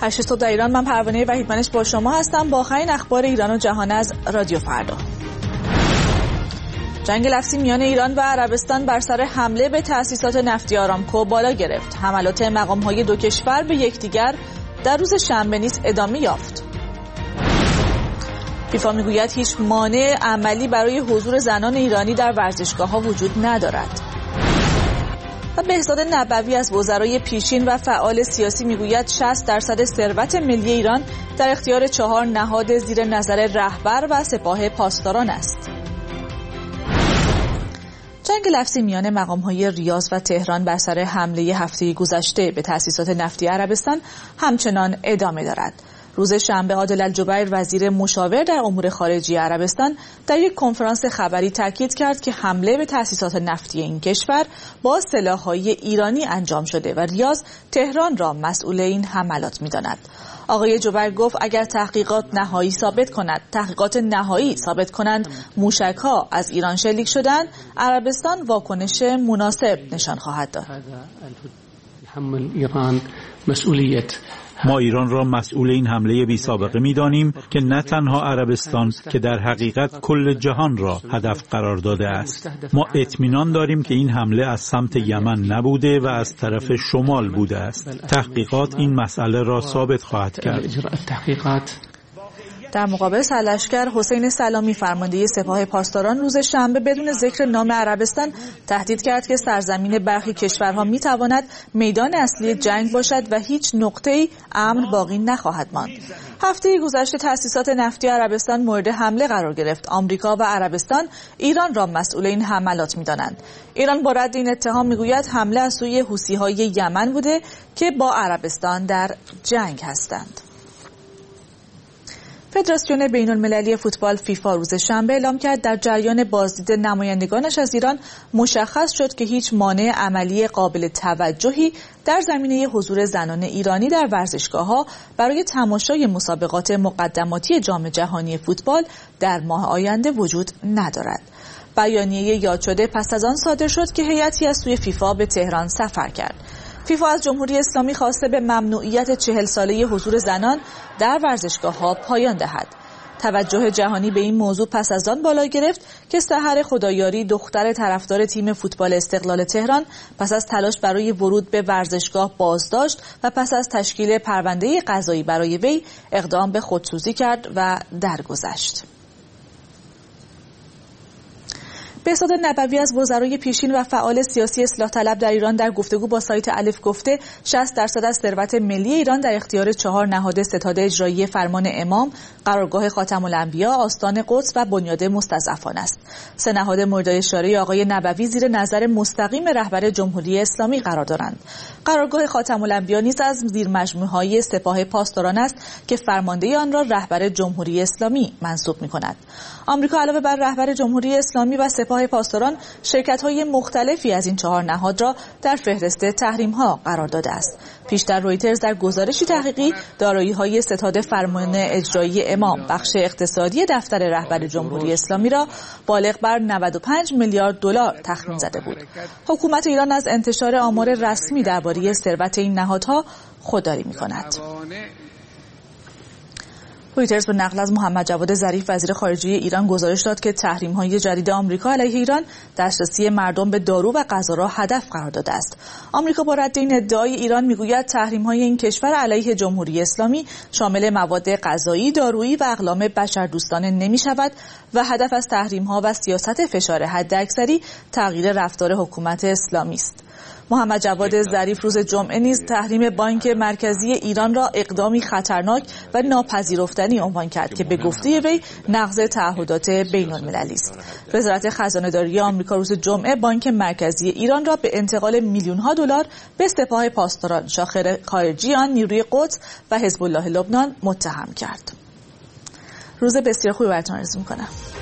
8 صبح در ایران. من پروانه وحیدمنش با شما هستم با آخرین اخبار ایران و جهان از رادیو فردا. جنگ لفظی میان ایران و عربستان بر سر حمله به تأسیسات نفتی آرامکو بالا گرفت. حملات مقام‌های دو کشور به یکدیگر در روز شنبه نیز ادامه یافت. فیفا میگوید هیچ مانع عملی برای حضور زنان ایرانی در ورزشگاه‌ها وجود ندارد. و بهزاد نبوی از وزرای پیشین و فعال سیاسی میگوید 60% ثروت ملی ایران در اختیار 4 نهاد زیر نظر رهبر و سپاه پاسداران است. جنگ لفظی میان مقام‌های ریاض و تهران بر سر حمله هفته گذشته به تأسیسات نفتی عربستان همچنان ادامه دارد. روز شنبه عادل الجبیر وزیر مشاور در امور خارجه عربستان در یک کنفرانس خبری تاکید کرد که حمله به تأسیسات نفتی این کشور با سلاح‌های ایرانی انجام شده و ریاض تهران را مسئول این حملات می‌داند. آقای جبیر گفت اگر تحقیقات نهایی ثابت کنند موشک‌ها از ایران شلیک شدند، عربستان واکنش مناسب نشان خواهد داد. ما ایران را مسئول این حمله بی سابقه می‌دانیم که نه تنها عربستان که در حقیقت کل جهان را هدف قرار داده است. ما اطمینان داریم که این حمله از سمت یمن نبوده و از طرف شمال بوده است. تحقیقات این مسئله را ثابت خواهد کرد. در مقابل سرلشکر حسین سلامی فرمانده سپاه پاسداران روز شنبه بدون ذکر نام عربستان تهدید کرد که سرزمین برخی کشورها میتواند میدان اصلی جنگ باشد و هیچ نقطه‌ای امن باقی نخواهد ماند. هفته گذشته تأسیسات نفتی عربستان مورد حمله قرار گرفت. آمریکا و عربستان ایران را مسئول این حملات می‌دانند. ایران با رد این اتهام میگوید حمله از سوی حوثی‌های یمن بوده که با عربستان در جنگ هستند. فدراسیون بین‌المللی فوتبال فیفا روز شنبه اعلام کرد در جریان بازدید نمایندگانش از ایران مشخص شد که هیچ مانع عملی قابل توجهی در زمینه حضور زنان ایرانی در ورزشگاه‌ها برای تماشای مسابقات مقدماتی جام جهانی فوتبال در ماه آینده وجود ندارد. بیانیه یاد شده پس از آن صادر شد که هیئتی از سوی فیفا به تهران سفر کرد. فیفا از جمهوری اسلامی خواسته به ممنوعیت 40 ساله حضور زنان در ورزشگاه‌ها پایان دهد. توجه جهانی به این موضوع پس از آن بالا گرفت که سحر خدایاری دختر طرفدار تیم فوتبال استقلال تهران پس از تلاش برای ورود به ورزشگاه بازداشت و پس از تشکیل پرونده قضایی برای وی اقدام به خودسوزی کرد و درگذشت. بهزاد نبوی از وزرای پیشین و فعال سیاسی اصلاح طلب در ایران در گفتگو با سایت الف گفته 60% از ثروت ملی ایران در اختیار 4 نهاد ستاد اجرایی فرمان امام، قرارگاه خاتم الانبیا، آستان قدس و بنیاد مستضعفان است. 3 نهاد مورد اشاره آقای نبوی زیر نظر مستقیم رهبر جمهوری اسلامی قرار دارند. قرارگاه خاتم الانبیا نیز از زیرمجموعه‌های سپاه پاسداران است که فرمانده آن را رهبر جمهوری اسلامی منصوب می‌کند. آمریکا علاوه بر رهبر جمهوری اسلامی و سپاه پاسداران شرکت‌های مختلفی از این 4 نهاد را در فهرست تحریم‌ها قرار داده است. پیشتر رویترز در گزارشی تحقیقی دارایی‌های ستاد فرمان اجرایی امام بخش اقتصادی دفتر رهبر جمهوری اسلامی را بالغ بر 95 میلیارد دلار تخمین زده بود. حکومت ایران از انتشار آمار رسمی درباره ثروت این نهادها خودداری می‌کند. رویترز به نقل از محمد جواد ظریف وزیر خارجه ایران گزارش داد که تحریم‌های جدید آمریکا علیه ایران دسترسی مردم به دارو و غذا را هدف قرار داده است. آمریکا با رد این ادعای ایران میگوید تحریم‌های این کشور علیه جمهوری اسلامی شامل مواد غذایی، دارویی و اقلام بشردوستانه نمی‌شود و هدف از تحریم‌ها و سیاست فشار حداکثری تغییر رفتار حکومت اسلامی است. محمد جواد ظریف روز جمعه نیز تحریم بانک مرکزی ایران را اقدامی خطرناک و ناپذیرفتنی عنوان کرد که به گفته وی نقض تعهدات بین‌المللی است. وزارت خزانه‌داری آمریکا روز جمعه بانک مرکزی ایران را به انتقال میلیون‌ها دلار به سپاه پاسداران، شاخه خارجی آن نیروی قدس و حزب الله لبنان متهم کرد. روز بسیار خوبی براتون آرزو می‌کنم.